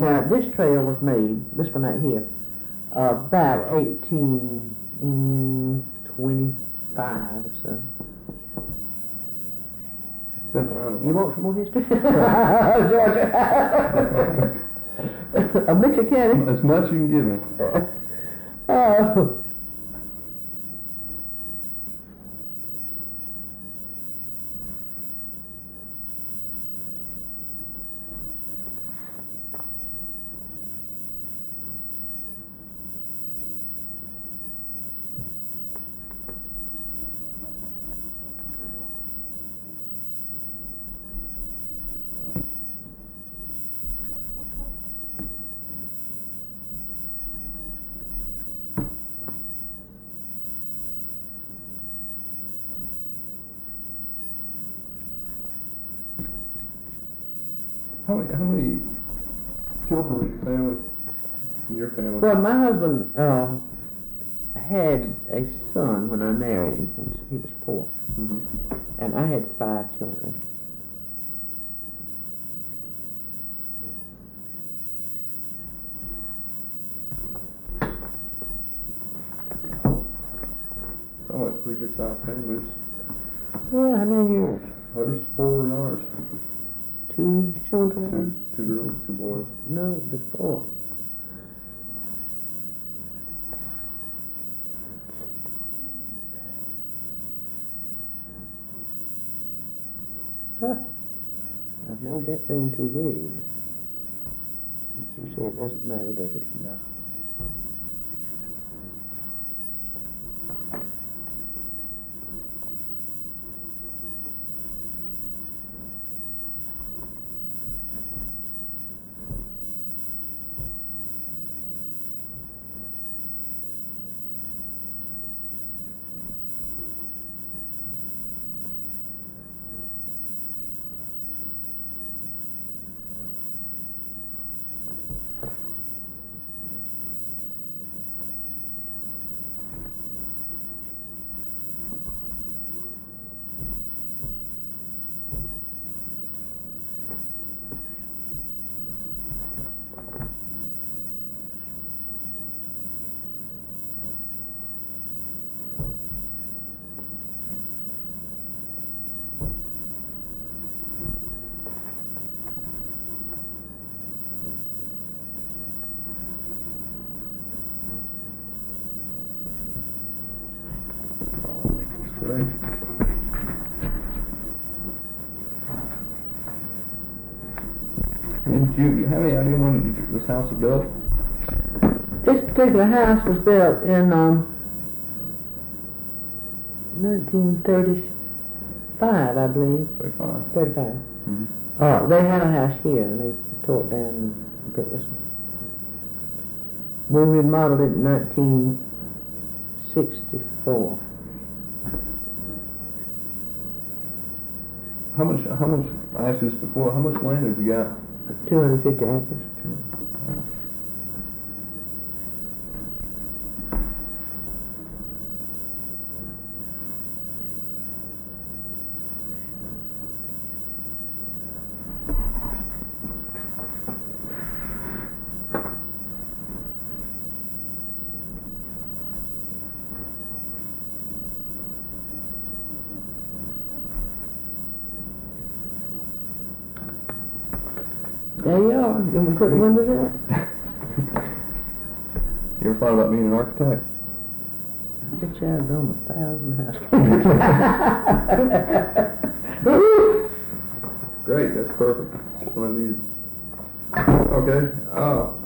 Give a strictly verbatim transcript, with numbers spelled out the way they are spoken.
Now, this trail was made, this one right here, uh, about eighteen twenty-five or so. Been around a You while. want some more history? Georgia. Of Mitchell County? As much you can give me. Oh. How many, how many children were your family, in your family? Well, my husband uh, had a son when I married him. When he was poor. Mm-hmm. And I had five children. Sound like pretty good sized families. Yeah, how many years? Ours, four and ours. Two Two, children? two girls, two boys. No, the four. Huh. I've made that thing too big. You say it doesn't matter, does it? No. Great. And do you have any idea when this house was built? This particular house was built in um, nineteen thirty-five, I believe. Thirty-five. thirty-five. Mm-hmm. Oh, they had a house here. They tore it down and built this one. We remodeled it in nineteen sixty-four. How much, how much, I asked you this before, how much land have you got? two hundred fifty acres. Two. Wow. There you are. You want me to put the windows in? You ever thought about being an architect? I bet you I've run a thousand houses. Great, that's perfect. That's what I needed. Okay, uh,